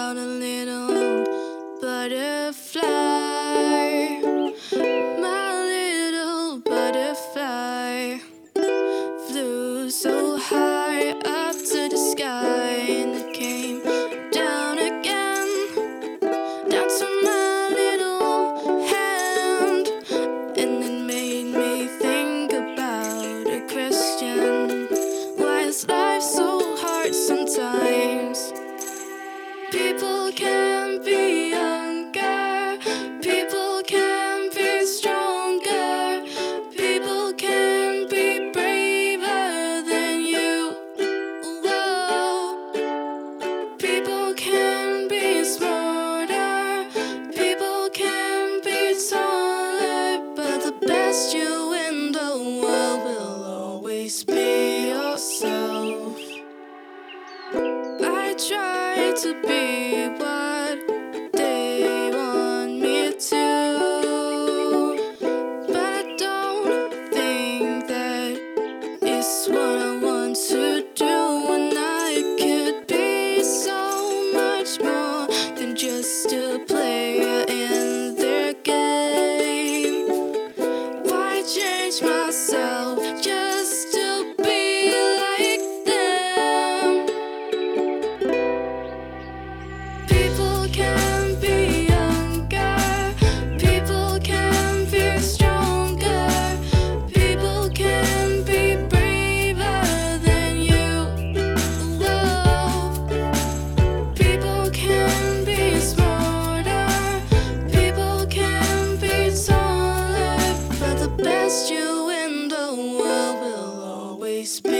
about a little butterfly. My little butterfly flew so high up to the sky, and it came down again, down to my little hand. And it made me think about a question: why is life so hard sometimes? People can be younger, people can be stronger, people can be braver than you. Whoa. People can be smarter, people can be taller, but the best you in the world will always be yourself. I try to be what they want me to, but I don't think that is what I want to do. And I could be so much more than just a player in their game. Why change myself just to be like them? People can be younger, people can be stronger, people can be braver than you. Whoa. People can be smarter, people can be taller, but the best you in the world will always be